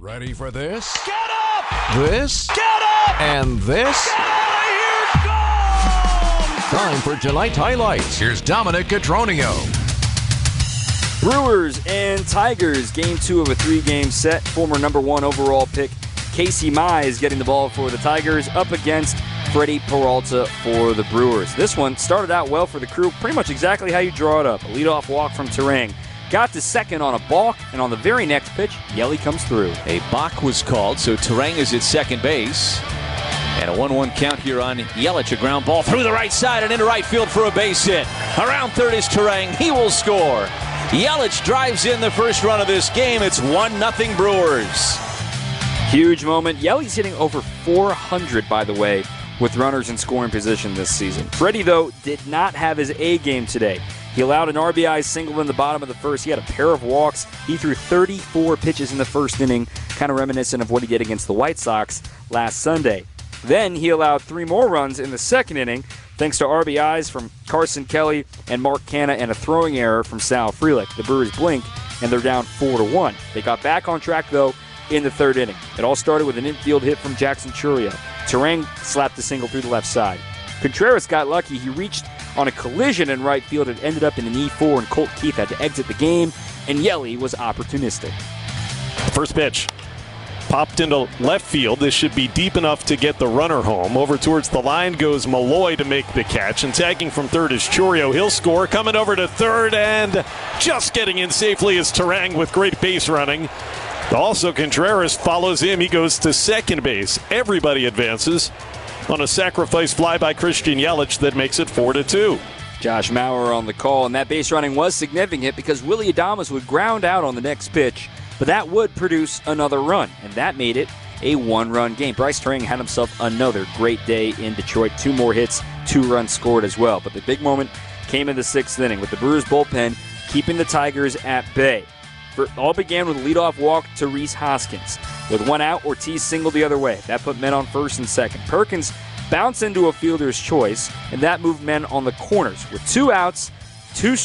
Ready for this? Get up! This? Get up! And this? Get out of here! Go! Time for tonight's highlights. Here's Dominic Cotroneo. Brewers and Tigers, game 2 of a 3-game set. Former number 1 overall pick Casey Mize getting the ball for the Tigers up against Freddie Peralta for the Brewers. This one started out well for the Crew, pretty much exactly how you draw it up. A leadoff walk from Turang. Got to second on a balk, and on the very next pitch, Yelly comes through. A balk was called, so Turang is at second base. And a 1-1 count here on Yelich. A ground ball through the right side and into right field for a base hit. Around third is Turang. He will score. Yelich drives in the first run of this game. It's 1-0 Brewers. Huge moment. Yelly's hitting over 400, by the way, with runners in scoring position this season. Freddie, though, did not have his A game today. He allowed an RBI single in the bottom of the first. He had a pair of walks. He threw 34 pitches in the first inning, kind of reminiscent of what he did against the White Sox last Sunday. Then he allowed 3 more runs in the second inning, thanks to RBIs from Carson Kelly and Mark Canha and a throwing error from Sal Frelick. The Brewers blink, and they're down 4-1. They got back on track, though, in the third inning. It all started with an infield hit from Jackson Chourio. Turang slapped a single through the left side. Contreras got lucky. He reached on a collision in right field. It ended up in an E4, and Colt Keith had to exit the game, and Yelly was opportunistic. First pitch popped into left field. This should be deep enough to get the runner home. Over towards the line goes Malloy to make the catch, and tagging from third is Chourio. He'll score. Coming over to third, and just getting in safely is Turang with great base running. Also, Contreras follows him. He goes to second base. Everybody advances on a sacrifice fly by Christian Yelich that makes it 4-2. Josh Mauer on the call, and that base running was significant because Willy Adames would ground out on the next pitch, but that would produce another run, and that made it a 1-run game. Bryce Turang had himself another great day in Detroit. 2 more hits, 2 runs scored as well. But the big moment came in the 6th inning with the Brewers bullpen keeping the Tigers at bay. It all began with a leadoff walk to Rhys Hoskins. With 1 out, Ortiz singled the other way. That put men on first and second. Perkins bounced into a fielder's choice, and that moved men on the corners. With 2 outs, 2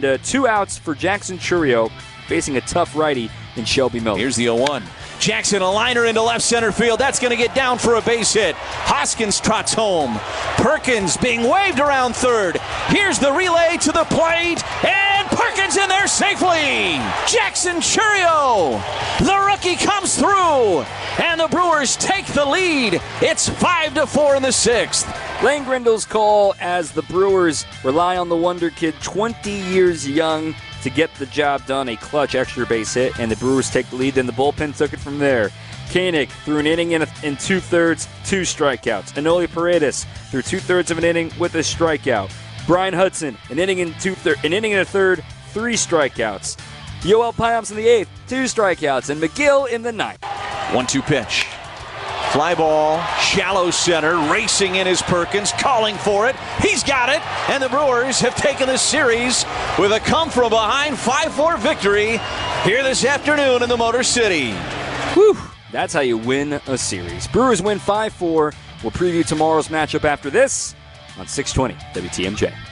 outs for Jackson Chourio, facing a tough righty in Shelby Miller. Here's the 0-1. Jackson, a liner into left center field. That's going to get down for a base hit. Hoskins trots home. Perkins being waved around third. Here's the relay to the plate, and Perkins in there safely. Jackson Chourio, the rookie, comes through, and the Brewers take the lead. It's 5-4 in the 6th. Lane Grindle's call as the Brewers rely on the wonder kid, 20 years young, to get the job done. A clutch extra base hit, and the Brewers take the lead. Then the bullpen took it from there. Koenig threw an inning in 2/3, 2 strikeouts. Enoli Paredes threw 2/3 of an inning with a strikeout. Brian Hudson, an inning and a third, 3 strikeouts. Yoel Payamps in the 8th, 2 strikeouts, and McGill in the 9th. 1-2 pitch. Fly ball, shallow center, racing in is Perkins, calling for it. He's got it, and the Brewers have taken the series with a come-from-behind 5-4 victory here this afternoon in the Motor City. Whew, that's how you win a series. Brewers win 5-4. We'll preview tomorrow's matchup after this on 620 WTMJ.